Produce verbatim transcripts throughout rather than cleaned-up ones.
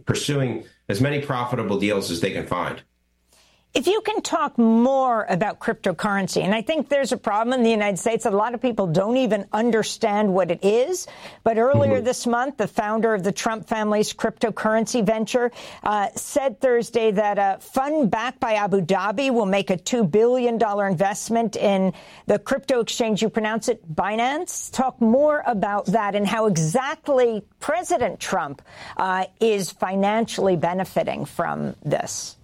pursuing as many profitable deals as they can find. If you can talk more about cryptocurrency, and I think there's a problem in the United States. A lot of people don't even understand what it is. But earlier mm-hmm. this month, the founder of the Trump family's cryptocurrency venture uh, said Thursday that a fund backed by Abu Dhabi will make a two billion dollars investment in the crypto exchange. You pronounce it Binance. Talk more about that and how exactly President Trump uh, is financially benefiting from this.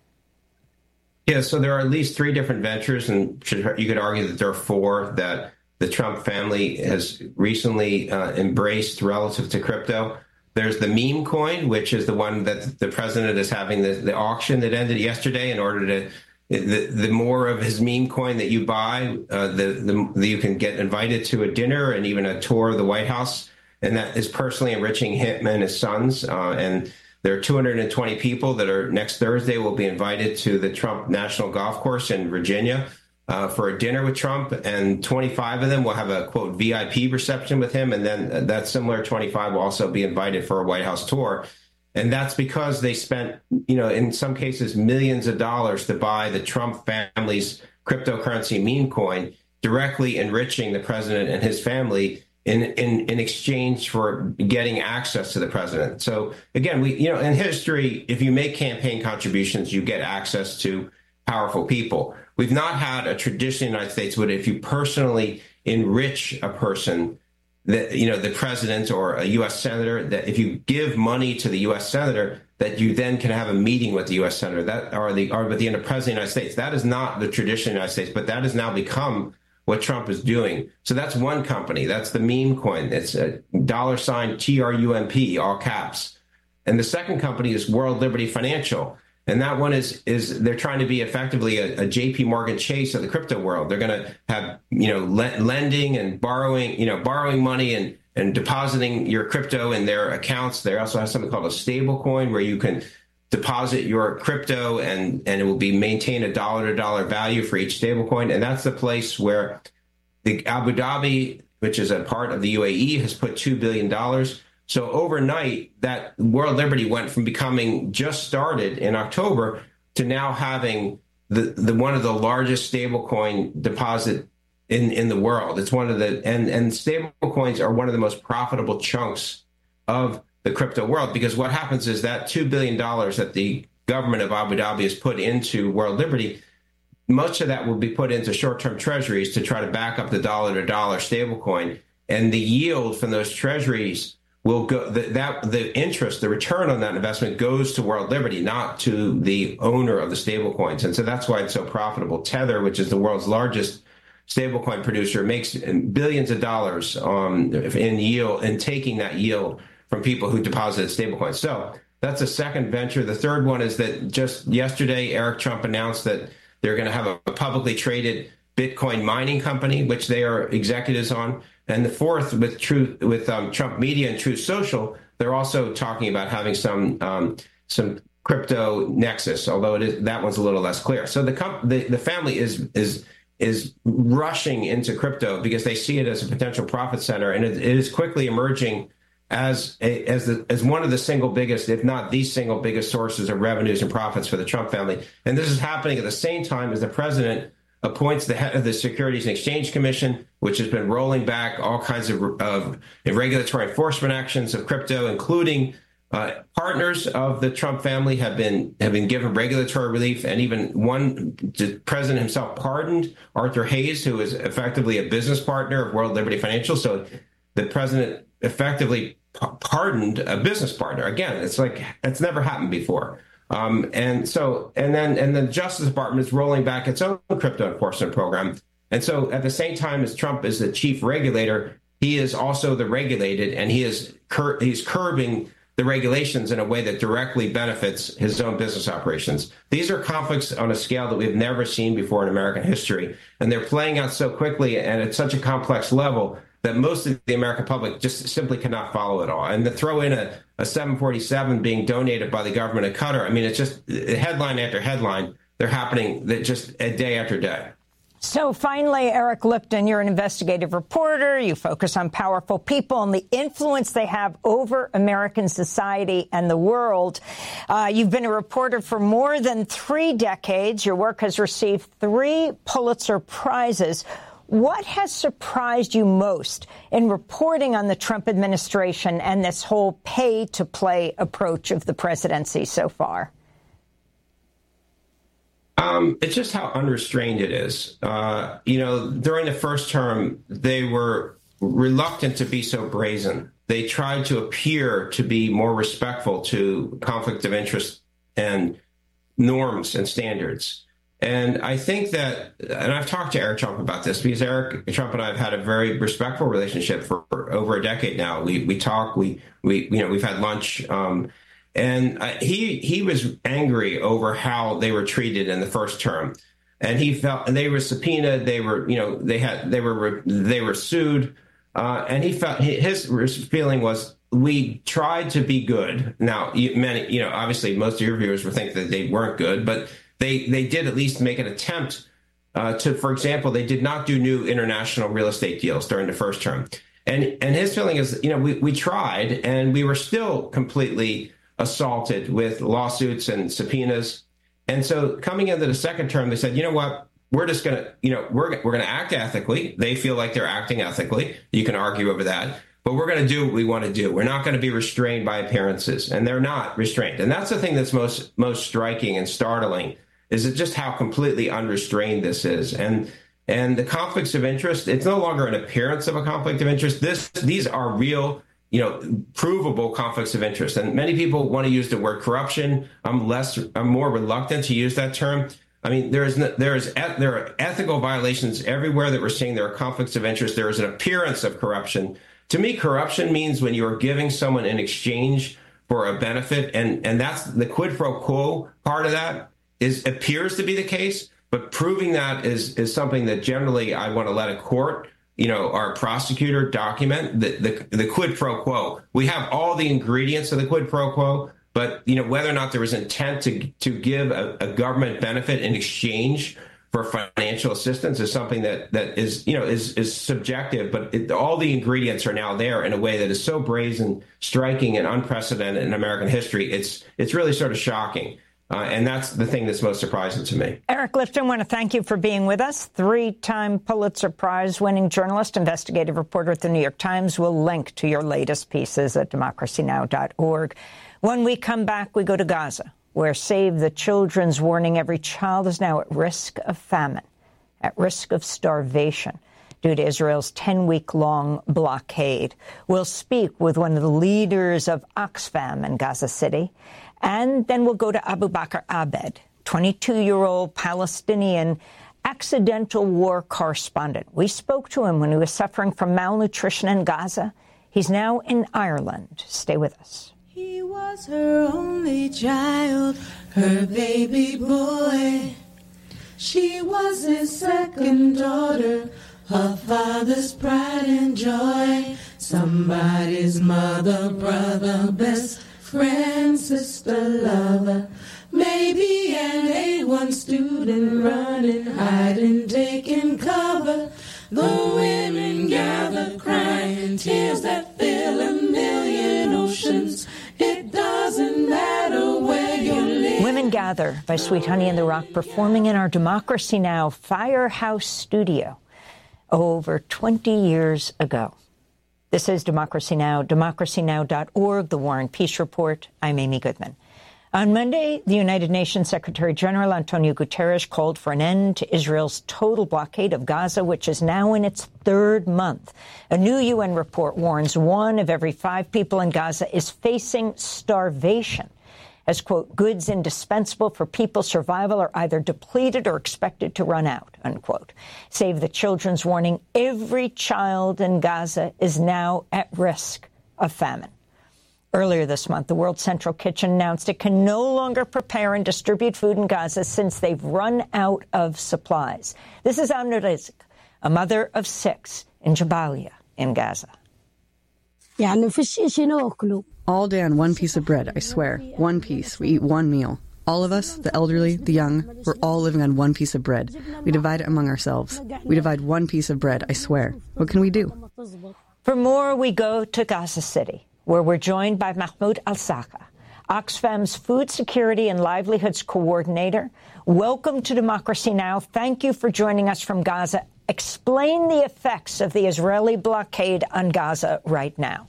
Yeah, so there are at least three different ventures, and you could argue that there are four that the Trump family has recently uh, embraced relative to crypto. There's the meme coin, which is the one that the president is having the, the auction that ended yesterday in order to, the, the more of his meme coin that you buy, uh, the, the, the you can get invited to a dinner and even a tour of the White House. And that is personally enriching him and his sons. Uh, and There are two hundred twenty people that are next Thursday will be invited to the Trump National Golf Course in Virginia uh, for a dinner with Trump, and twenty-five of them will have a, quote, V I P reception with him, and then that similar twenty-five will also be invited for a White House tour. And that's because they spent, you know, in some cases, millions of dollars to buy the Trump family's cryptocurrency meme coin, directly enriching the president and his family In, in in exchange for getting access to the president. So again, we you know in history, if you make campaign contributions, you get access to powerful people. We've not had a tradition in the United States where if you personally enrich a person, that you know the president or a U S senator, that if you give money to the U S senator, that you then can have a meeting with the U S senator that or the or with the president of the United States. That is not the tradition in the United States, but that has now become what Trump is doing. So that's one company. That's the meme coin. It's a dollar sign T R U M P, all caps. And the second company is World Liberty Financial. And that one is, is they're trying to be effectively a, a J P Morgan Chase of the crypto world. They're going to have, you know, le- lending and borrowing, you know, borrowing money and, and depositing your crypto in their accounts. They also have something called a stable coin where you can deposit your crypto and, and it will be maintain a dollar to dollar value for each stablecoin. And that's the place where the Abu Dhabi, which is a part of the U A E, has put two billion dollars. So overnight, that World Liberty went from becoming just started in October to now having the, the one of the largest stablecoin deposit in, in the world. It's one of the, and, and stablecoins are one of the most profitable chunks of the crypto world, because what happens is that two billion dollars that the government of Abu Dhabi has put into World Liberty, much of that will be put into short-term treasuries to try to back up the dollar-to-dollar stablecoin. And the yield from those treasuries will go, the, that the interest, the return on that investment goes to World Liberty, not to the owner of the stablecoins. And so that's why it's so profitable. Tether, which is the world's largest stablecoin producer, makes billions of dollars um, in yield and taking that yield from people who deposited stablecoins. So that's a second venture. The third one is that just yesterday, Eric Trump announced that they're going to have a publicly traded Bitcoin mining company, which they are executives on. And the fourth, with Truth, with um, Trump Media and Truth Social, they're also talking about having some um, some crypto nexus, although it is, that one's a little less clear. So the, comp- the the family is is is rushing into crypto because they see it as a potential profit center, and it, it is quickly emerging as a, as the, as one of the single biggest, if not the single biggest sources of revenues and profits for the Trump family. And this is happening at the same time as the president appoints the head of the Securities and Exchange Commission, which has been rolling back all kinds of, of regulatory enforcement actions of crypto, including uh, partners of the Trump family have been have been given regulatory relief, and even one, the president himself pardoned Arthur Hayes, who is effectively a business partner of World Liberty Financial. So the president effectively pardoned a business partner. Again, it's like it's never happened before. Um, and so, and then, and the Justice Department is rolling back its own crypto enforcement program. And so, at the same time as Trump is the chief regulator, he is also the regulated, and he is cur- he's curbing the regulations in a way that directly benefits his own business operations. These are conflicts on a scale that we've never seen before in American history, and they're playing out so quickly and at such a complex level that most of the American public just simply cannot follow it all. And to throw in a, a seven forty-seven being donated by the government of Qatar, I mean, it's just headline after headline. They're happening that just a day after day. So finally, Eric Lipton, you're an investigative reporter. You focus on powerful people and the influence they have over American society and the world. Uh, you've been a reporter for more than three decades. Your work has received three Pulitzer Prizes. What has surprised you most in reporting on the Trump administration and this whole pay-to-play approach of the presidency so far? Um, it's just how unrestrained it is. Uh, you know, during the first term, they were reluctant to be so brazen. They tried to appear to be more respectful to conflict of interest and norms and standards. And I think that, and I've talked to Eric Trump about this, because Eric Trump and I have had a very respectful relationship for, for over a decade now. We we talk, we we you know we've had lunch. Um, And uh, he he was angry over how they were treated in the first term, and he felt and they were subpoenaed. They were you know they had they were they were sued, uh, and he felt his feeling was we tried to be good. Now, many you know obviously most of your viewers would think that they weren't good, but they they did at least make an attempt uh, to. For example, they did not do new international real estate deals during the first term, and and his feeling is you know we we tried and we were still completely assaulted with lawsuits and subpoenas. And so coming into the second term, they said, you know what, we're just going to, you know, we're, we're going to act ethically. They feel like they're acting ethically. You can argue over that, but we're going to do what we want to do. We're not going to be restrained by appearances, and they're not restrained. And that's the thing that's most, most striking and startling, is it just how completely unrestrained this is. And, and the conflicts of interest, it's no longer an appearance of a conflict of interest. This, these are real, you know, provable conflicts of interest. And many people want to use the word corruption. I'm less, I'm more reluctant to use that term. I mean, there is, there is, there are ethical violations everywhere that we're seeing. There are conflicts of interest. There is an appearance of corruption. To me, corruption means when you are giving someone in exchange for a benefit, and, and that's the quid pro quo part of that is appears to be the case, but proving that is, is something that generally I want to let a court, you know, our prosecutor document the, the the quid pro quo. We have all the ingredients of the quid pro quo, but, you know, whether or not there was intent to to give a, a government benefit in exchange for financial assistance is something that that is, you know, is is subjective. But it, all the ingredients are now there in a way that is so brazen, striking, and unprecedented in American history. It's it's really sort of shocking. Uh, and that's the thing that's most surprising to me. Eric Lipton, I want to thank you for being with us. Three-time Pulitzer Prize-winning journalist, investigative reporter at the New York Times. We'll link to your latest pieces at democracy now dot org. When we come back, we go to Gaza, where Save the Children's warning every child is now at risk of famine, at risk of starvation, due to Israel's ten-week-long blockade. We'll speak with one of the leaders of Oxfam in Gaza City. And then we'll go to Abu Bakr Abed, twenty-two-year-old Palestinian accidental war correspondent. We spoke to him when he was suffering from malnutrition in Gaza. He's now in Ireland. Stay with us. He was her only child, her baby boy. She was his second daughter, her father's pride and joy. Somebody's mother, brother, best friend, sister, lover, maybe an A one student running, hiding, taking cover. The women gather, crying tears that fill a million oceans. It doesn't matter where you live. Women Gather by Sweet Honey in the Rock, performing in our Democracy Now! Firehouse studio over twenty years ago. This is Democracy Now!, democracy now dot org, the War and Peace Report. I'm Amy Goodman. On Monday, the United Nations Secretary-General Antonio Guterres called for an end to Israel's total blockade of Gaza, which is now in its third month. A new U N report warns one of every five people in Gaza is facing starvation, as, quote, goods indispensable for people's survival are either depleted or expected to run out, unquote. Save the Children's warning every child in Gaza is now at risk of famine. Earlier this month, the World Central Kitchen announced it can no longer prepare and distribute food in Gaza since they've run out of supplies. This is Amna Rizk, a mother of six in Jabalia in Gaza. All day on one piece of bread, I swear. One piece. We eat one meal. All of us, the elderly, the young, we're all living on one piece of bread. We divide it among ourselves. We divide one piece of bread, I swear. What can we do? For more, we go to Gaza City, where we're joined by Mahmoud Al-Saka, Oxfam's Food Security and Livelihoods Coordinator. Welcome to Democracy Now! Thank you for joining us from Gaza. Explain the effects of the Israeli blockade on Gaza right now.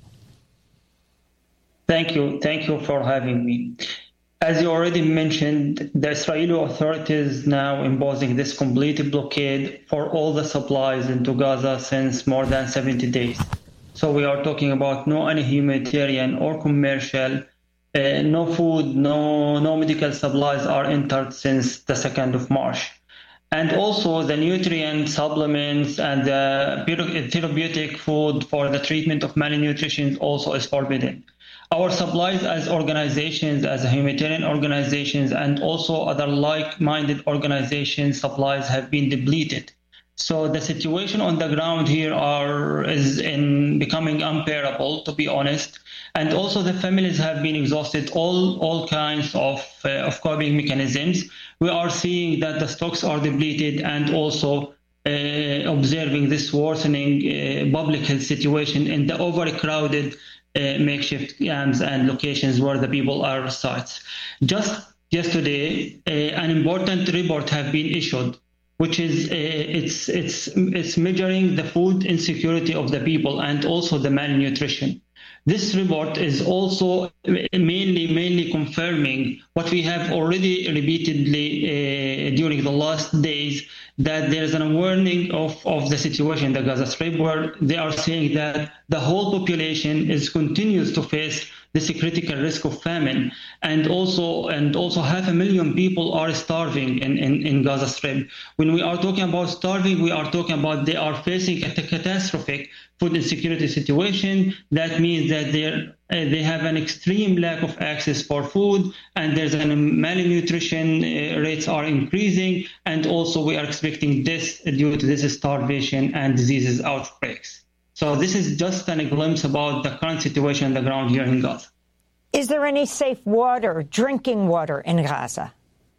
Thank you. Thank you for having me. As you already mentioned, the Israeli authorities now imposing this complete blockade for all the supplies into Gaza since more than seventy days. So we are talking about no any humanitarian or commercial, uh, no food, no, no medical supplies are entered since the second of March. And also the nutrient supplements and the therapeutic food for the treatment of malnutrition also is forbidden. Our supplies as organizations, as humanitarian organizations, and also other like-minded organizations, supplies have been depleted. So the situation on the ground here are is in becoming unbearable, to be honest. And also the families have been exhausted, all all kinds of uh, of coping mechanisms. We are seeing that the stocks are depleted, and also uh, observing this worsening uh, public health situation in the overcrowded Uh, makeshift camps and locations where the people are resides. Just yesterday, uh, an important report have been issued, which is uh, it's it's it's measuring the food insecurity of the people and also the malnutrition. This report is also mainly mainly confirming what we have already repeatedly uh, during the last days, that there is a warning of, of the situation in the Gaza Strip, where they are saying that the whole population is continues to face this critical risk of famine, and also and also half a million people are starving in, in, in Gaza Strip. When we are talking about starving, we are talking about they are facing a catastrophic food insecurity situation. That means that they're Uh, they have an extreme lack of access for food, and there's a malnutrition uh, rates are increasing, and also we are expecting this due to this starvation and diseases outbreaks. So this is just a glimpse about the current situation on the ground here in Gaza. Is there any safe water, drinking water in Gaza?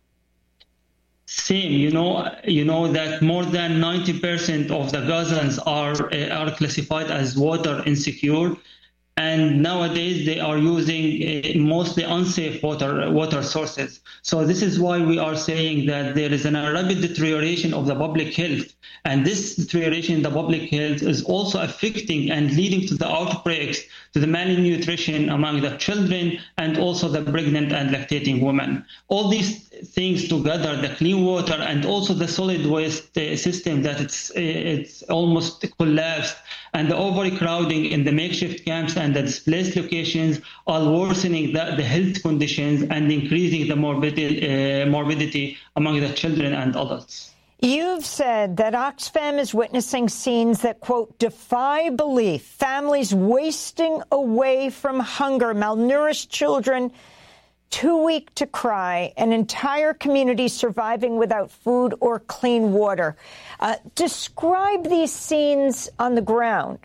Same, you know, you know that more than ninety percent of the Gazans are uh, are classified as water insecure. And nowadays they are using uh, mostly unsafe water water sources. So this is why we are saying that there is a rapid deterioration of the public health. And this deterioration in the public health is also affecting and leading to the outbreaks, to the malnutrition among the children and also the pregnant and lactating women. All these things together, the clean water and also the solid waste uh, system that it's it's almost collapsed, and the overcrowding in the makeshift camps and the displaced locations are worsening the, the health conditions and increasing the morbidity, uh, morbidity among the children and adults. You've said that Oxfam is witnessing scenes that, quote, defy belief. Families wasting away from hunger, malnourished children too weak to cry, an entire community surviving without food or clean water. Uh, describe these scenes on the ground.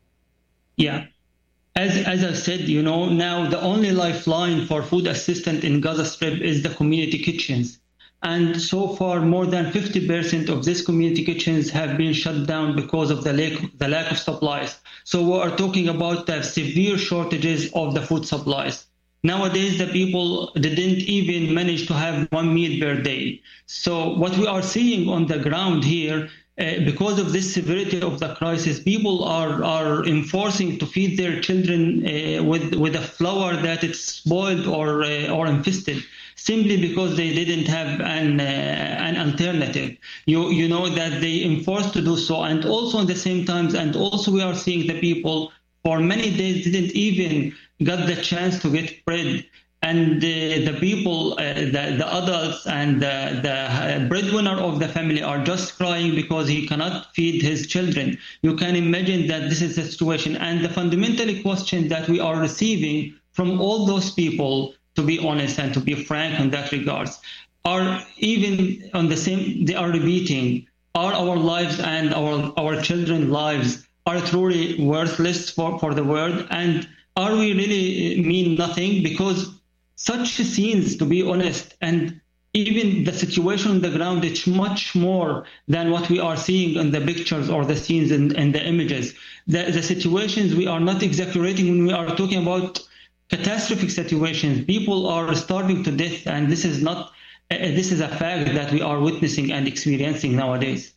Yeah. As as I said, you know, now the only lifeline for food assistance in Gaza Strip is the community kitchens. And so far, more than fifty percent of these community kitchens have been shut down because of the lack, the lack of supplies. So we are talking about the severe shortages of the food supplies. Nowadays, the people didn't even manage to have one meal per day. So what we are seeing on the ground here, uh, because of this severity of the crisis, people are, are enforcing to feed their children uh, with, with a flour that it's spoiled or, uh, or infested, simply because they didn't have an uh, an alternative. You you know that they enforced to do so, and also at the same time, and also we are seeing the people for many days didn't even got the chance to get bread, and uh, the people, uh, the the adults and the the breadwinner of the family are just crying because he cannot feed his children. You can imagine that this is the situation, and the fundamental question that we are receiving from all those people, to be honest and to be frank in that regards, are even on the same, they are repeating, are our lives and our, our children's lives are truly worthless for, for the world? And are we really mean nothing? Because such scenes, to be honest, and even the situation on the ground, it's much more than what we are seeing in the pictures or the scenes and, and the images. The, the situations, we are not exaggerating when we are talking about catastrophic situations. People are starving to death, and this is not, uh, this is a fact that we are witnessing and experiencing nowadays.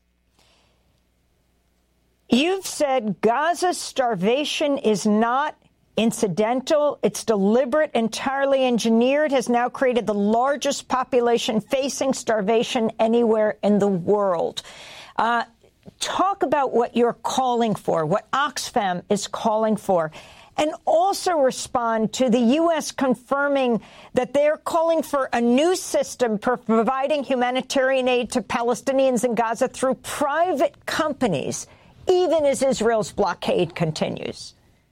You've said Gaza's starvation is not incidental. It's deliberate, entirely engineered, has now created the largest population facing starvation anywhere in the world. Uh, talk about what you're calling for, what Oxfam is calling for, and also respond to the U S confirming that they're calling for a new system for providing humanitarian aid to Palestinians in Gaza through private companies, even as Israel's blockade continues.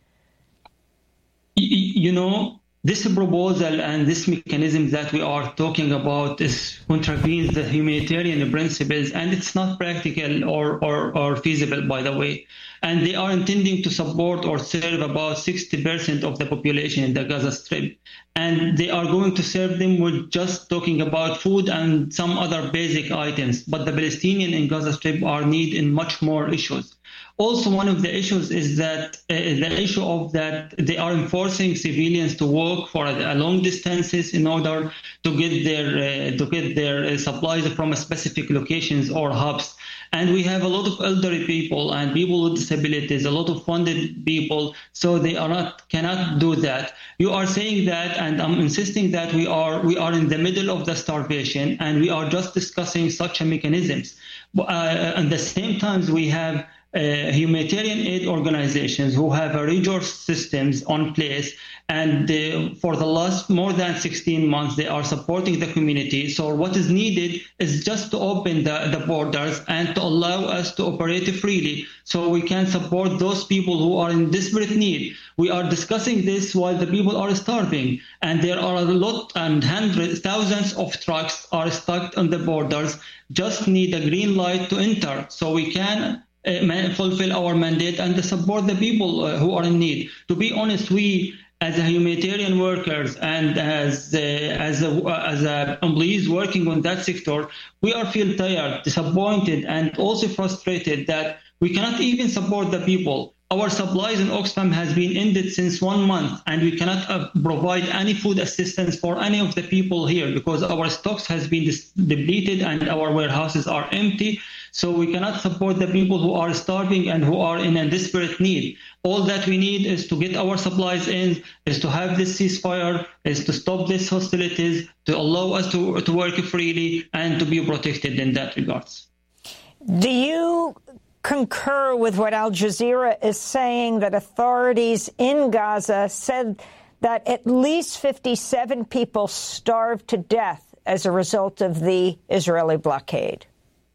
You know, this proposal and this mechanism that we are talking about is contravenes the humanitarian principles, and it's not practical or, or, or feasible, by the way. And they are intending to support or serve about sixty percent of the population in the Gaza Strip. And they are going to serve them with just talking about food and some other basic items. But the Palestinians in Gaza Strip are need in much more issues. Also, one of the issues is that uh, the issue of that they are enforcing civilians to walk for a, a long distances in order to get their uh, to get their uh, supplies from specific locations or hubs. And we have a lot of elderly people and people with disabilities, a lot of funded people, so they are not cannot do that. You are saying that, and I'm insisting that we are we are in the middle of the starvation, and we are just discussing such a mechanisms. Uh, at the same time, we have Uh, humanitarian aid organizations who have a resource systems on place, and uh, for the last more than sixteen months they are supporting the community. So what is needed is just to open the, the borders and to allow us to operate freely so we can support those people who are in desperate need. We are discussing this while the people are starving, and there are a lot and hundreds, thousands of trucks are stuck on the borders, just need a green light to enter so we can Uh, fulfill our mandate and to support the people uh, who are in need. To be honest, we as a humanitarian workers and as uh, as a, uh, as a employees working on that sector, we are feel tired, disappointed, and also frustrated that we cannot even support the people. Our supplies in Oxfam has been ended since one month, and we cannot uh, provide any food assistance for any of the people here because our stocks has been depleted and our warehouses are empty. So we cannot support the people who are starving and who are in a desperate need. All that we need is to get our supplies in, is to have this ceasefire, is to stop these hostilities, to allow us to, to work freely and to be protected in that regards. Do you concur with what Al Jazeera is saying, that authorities in Gaza said that at least fifty-seven people starved to death as a result of the Israeli blockade?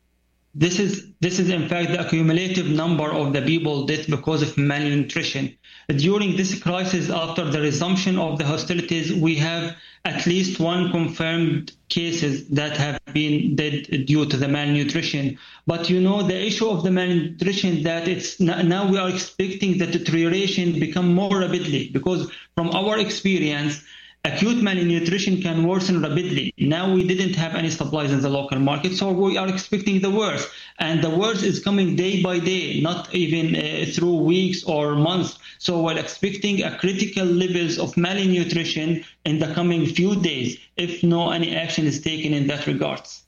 This is, this is in fact, the accumulative number of the people dead because of malnutrition. During this crisis, after the resumption of the hostilities, we have at least one confirmed cases that have been dead due to the malnutrition. But, you know, the issue of the malnutrition, that it's now we are expecting the deterioration become more rapidly because from our experience, acute malnutrition can worsen rapidly. Now we didn't have any supplies in the local market, so we are expecting the worst. And the worst is coming day by day, not even uh, through weeks or months. So we're expecting a critical levels of malnutrition in the coming few days, if no any action is taken in that regards.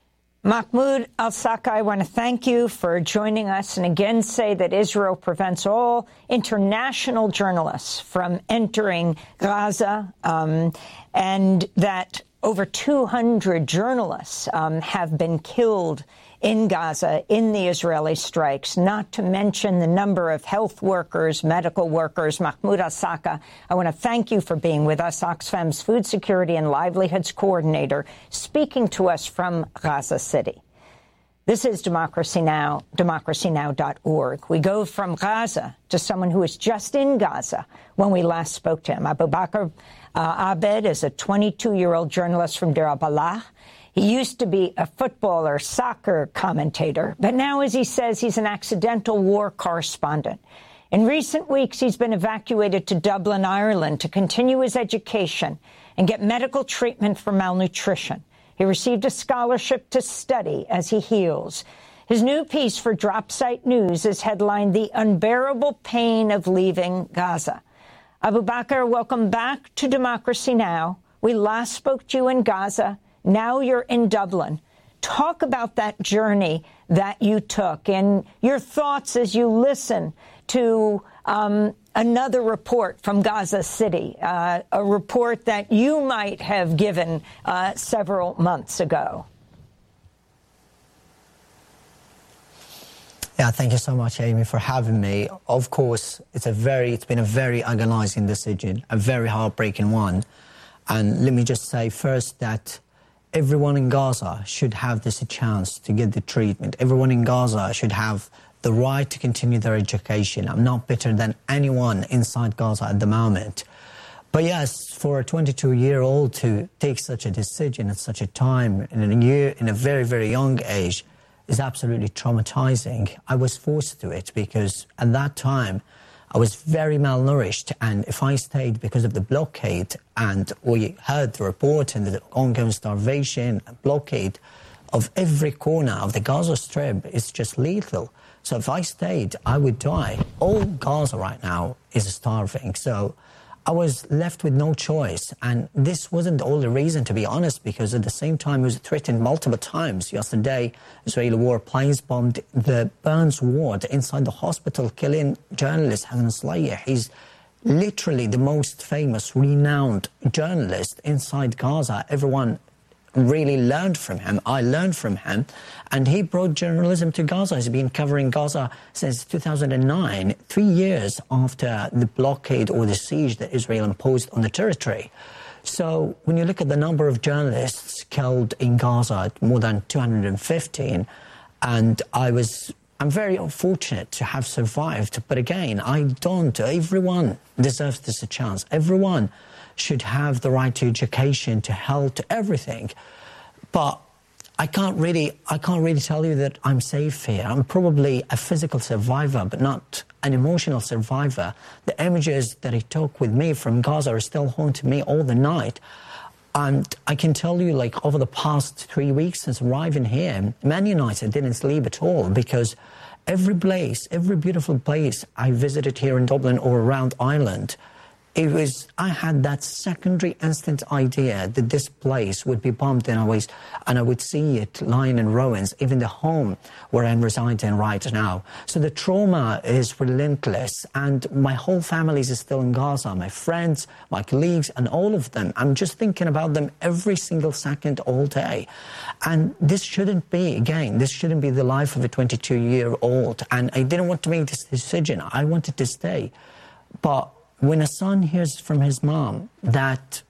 Mahmoud Al-Saqqa, I want to thank you for joining us and again say that Israel prevents all international journalists from entering Gaza, um, and that over two hundred journalists um, have been killed in Gaza in the Israeli strikes, not to mention the number of health workers, medical workers. Mahmoud Al-Saqqa, I want to thank you for being with us, Oxfam's Food Security and Livelihoods Coordinator, speaking to us from Gaza City. This is Democracy Now!, democracy now dot org. We go from Gaza to someone who was just in Gaza when we last spoke to him. Abu Bakr uh, Abed is a twenty-two-year-old journalist from Deir al-Balah. He used to be a footballer, soccer commentator, but now, as he says, he's an accidental war correspondent. In recent weeks, he's been evacuated to Dublin, Ireland, to continue his education and get medical treatment for malnutrition. He received a scholarship to study as he heals. His new piece for Dropsite News is headlined "The Unbearable Pain of Leaving Gaza." Abu Bakr, welcome back to Democracy Now! We last spoke to you in Gaza. Now you're in Dublin. Talk about that journey that you took and your thoughts as you listen to um, another report from Gaza City, uh, a report that you might have given uh, several months ago. Yeah, thank you so much, Amy, for having me. Of course, it's a very, it's been a very agonizing decision, a very heartbreaking one. And let me just say first that everyone in Gaza should have this chance to get the treatment. Everyone in Gaza should have the right to continue their education. I'm not better than anyone inside Gaza at the moment. But yes, for a twenty-two-year-old to take such a decision at such a time, in a year, in a very, very young age, is absolutely traumatizing. I was forced to it because at that time I was very malnourished, and if I stayed because of the blockade, and we heard the report and the ongoing starvation and blockade of every corner of the Gaza Strip, it's just lethal. So if I stayed, I would die. All Gaza right now is starving. So I was left with no choice. And this wasn't the only reason, to be honest, because at the same time, it was threatened multiple times. Yesterday, Israeli warplanes bombed the Burns ward inside the hospital, killing journalist Hanan Slayeh. He's literally the most famous, renowned journalist inside Gaza. Everyone really learned from him. I learned from him. And he brought journalism to Gaza. He's been covering Gaza since two thousand nine, three years after the blockade or the siege that Israel imposed on the territory. So when you look at the number of journalists killed in Gaza, more than two hundred fifteen, and I was, I'm very fortunate to have survived. But again, I don't, everyone deserves this a chance. Everyone should have the right to education, to health, to everything. But I can't really, I can't really tell you that I'm safe here. I'm probably a physical survivor, but not an emotional survivor. The images that I took with me from Gaza are still haunting me all the night. And I can tell you, like, over the past three weeks since arriving here, many nights I didn't sleep at all because every place, every beautiful place I visited here in Dublin or around Ireland, it was, I had that secondary instant idea that this place would be bombed, and I was, and I would see it lying in ruins, even the home where I'm residing right now. So the trauma is relentless, and my whole family is still in Gaza, my friends, my colleagues, and all of them. I'm just thinking about them every single second, all day. And this shouldn't be, again, this shouldn't be the life of a twenty-two-year-old. And I didn't want to make this decision. I wanted to stay. But when a son hears from his mom that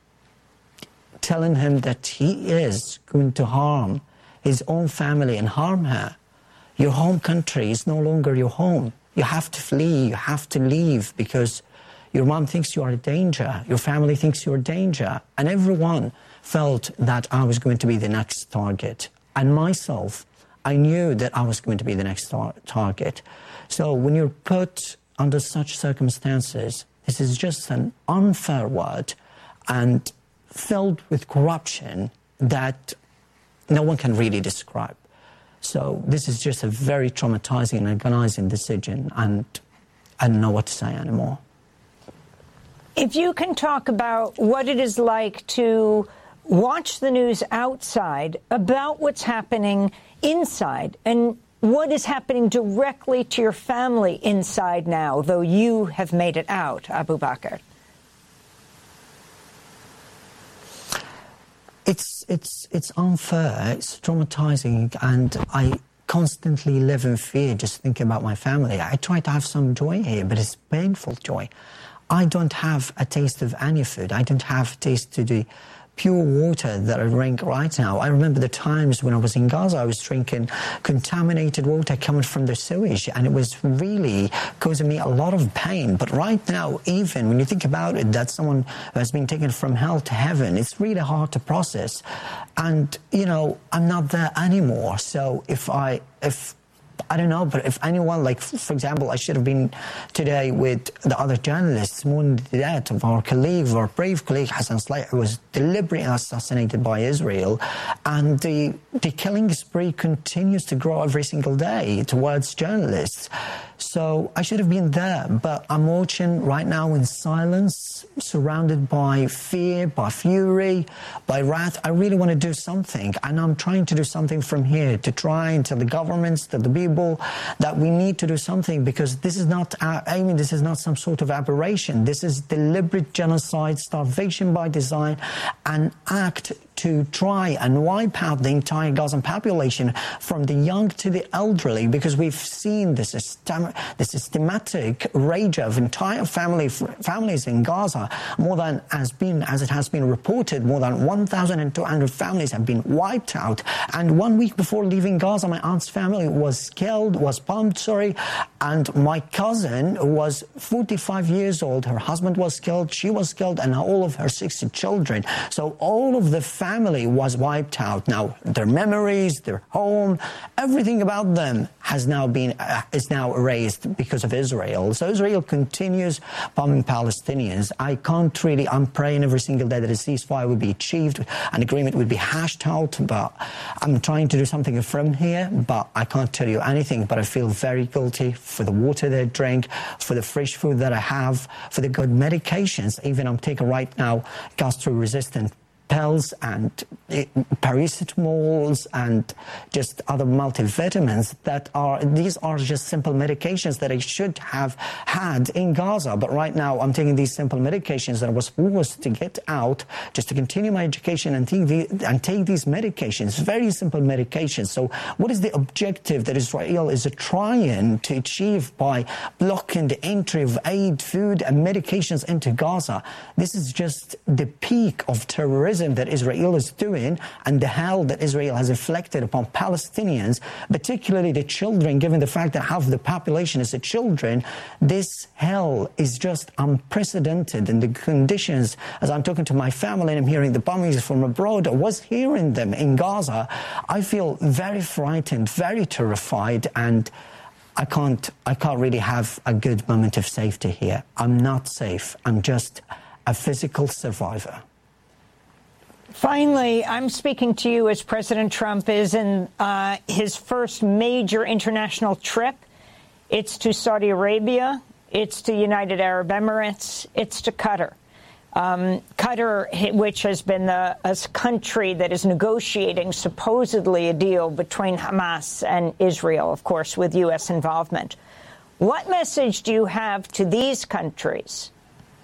telling him that he is going to harm his own family and harm her, your home country is no longer your home. You have to flee, you have to leave because your mom thinks you are a danger, your family thinks you're a danger, and everyone felt that I was going to be the next target. And myself, I knew that I was going to be the next tar target. So when you're put under such circumstances, this is just an unfair word and filled with corruption that no one can really describe. So this is just a very traumatizing and agonizing decision, and I don't know what to say anymore. If you can talk about what it is like to watch the news outside about what's happening inside, and what is happening directly to your family inside now, though you have made it out, Abu Bakr? It's, it's, it's unfair, it's traumatizing, and I constantly live in fear just thinking about my family. I try to have some joy here, but it's painful joy. I don't have a taste of any food. I don't have a taste to the pure water that I drink right now. I remember the times when I was in Gaza, I was drinking contaminated water coming from the sewage, and it was really causing me a lot of pain. But right now, even when you think about it, that someone has been taken from hell to heaven, it's really hard to process. And, you know, I'm not there anymore. So if I, if I don't know, but if anyone, like, for example, I should have been today with the other journalists mourning the death of our colleague, our brave colleague Hassan Saleh, who was deliberately assassinated by Israel. And the, the killing spree continues to grow every single day towards journalists. So I should have been there, but I'm watching right now in silence, surrounded by fear, by fury, by wrath. I really want to do something, and I'm trying to do something from here, to try and tell the governments, to the people, that we need to do something, because this is not, uh, I mean, this is not some sort of aberration. This is deliberate genocide, starvation by design, an act to try and wipe out the entire Gazan population, from the young to the elderly, because we've seen the, system, the systematic rage of entire family, families in Gaza. More than has been, as it has been reported, more than one thousand two hundred families have been wiped out. And one week before leaving Gaza, my aunt's family was killed, was bombed, sorry, and my cousin, who was forty-five years old, her husband was killed, she was killed, and all of her sixty children. So all of the family was wiped out. Now, their memories, their home, everything about them has now been, uh, is now erased because of Israel. So Israel continues bombing Palestinians. I can't really, I'm praying every single day that a ceasefire would be achieved, an agreement would be hashed out, but I'm trying to do something from here, but I can't tell you anything, but I feel very guilty for the water that I drink, for the fresh food that I have, for the good medications. Even I'm taking right now gastro-resistant pills and paracetamols and just other multivitamins that are, these are just simple medications that I should have had in Gaza. But right now I'm taking these simple medications that I was forced to get out just to continue my education and take, the, and take these medications, very simple medications. So what is the objective that Israel is trying to achieve by blocking the entry of aid, food and medications into Gaza? This is just the peak of terrorism that Israel is doing, and the hell that Israel has inflicted upon Palestinians, particularly the children, given the fact that half of the population is the children. This hell is just unprecedented in the conditions. As I'm talking to my family and I'm hearing the bombings from abroad, I was hearing them in Gaza, I feel very frightened, very terrified, and I can't, I can't really have a good moment of safety here. I'm not safe. I'm just a physical survivor. Finally, I'm speaking to you as President Trump is in uh, his first major international trip. It's to Saudi Arabia. It's to United Arab Emirates. It's to Qatar. Um, Qatar, which has been the, a country that is negotiating supposedly a deal between Hamas and Israel, of course, with U S involvement. What message do you have to these countries?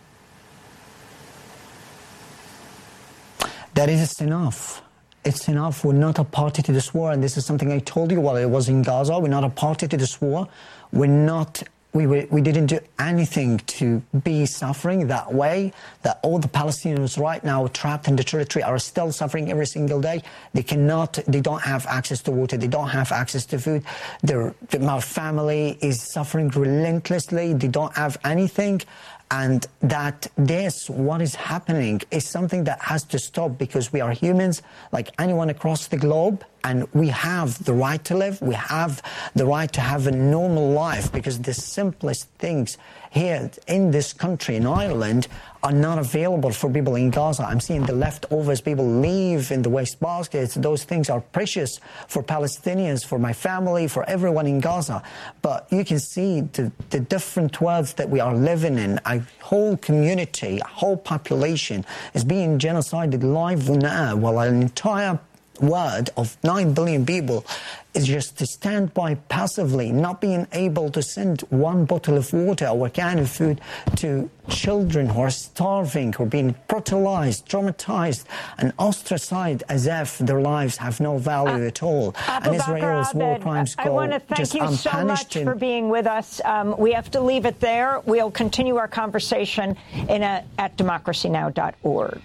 That is enough. It's enough. We're not a party to this war. And this is something I told you while I was in Gaza. We're not a party to this war. We're not, we, were, we didn't do anything to be suffering that way, that all the Palestinians right now trapped in the territory are still suffering every single day. They cannot, they don't have access to water. They don't have access to food. Their, their family is suffering relentlessly. They don't have anything. And that this, what is happening, is something that has to stop, because we are humans like anyone across the globe, and we have the right to live. We have the right to have a normal life, because the simplest things here in this country, in Ireland, are not available for people in Gaza. I'm seeing the leftovers people leave in the waste baskets. Those things are precious for Palestinians, for my family, for everyone in Gaza. But you can see the, the different worlds that we are living in. A whole community, a whole population is being genocided live now, while an entire world of nine billion people is just to stand by passively, not being able to send one bottle of water or a can of food to children who are starving, who are being brutalized, traumatized, and ostracized as if their lives have no value uh, at all. Abu and Israel's Bakr war Abed, crimes go I want to thank just you so much in... for being with us. Um, we have to leave it there. We'll continue our conversation in a, at democracy now dot org.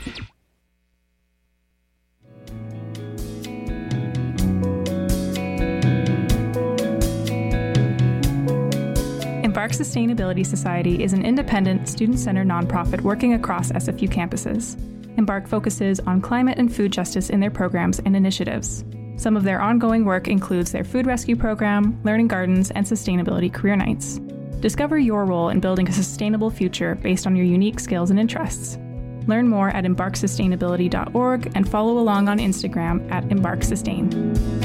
Embark Sustainability Society is an independent, student-centered nonprofit working across S F U campuses. Embark focuses on climate and food justice in their programs and initiatives. Some of their ongoing work includes their food rescue program, learning gardens, and sustainability career nights. Discover your role in building a sustainable future based on your unique skills and interests. Learn more at embark sustainability dot org and follow along on Instagram at embark sustain.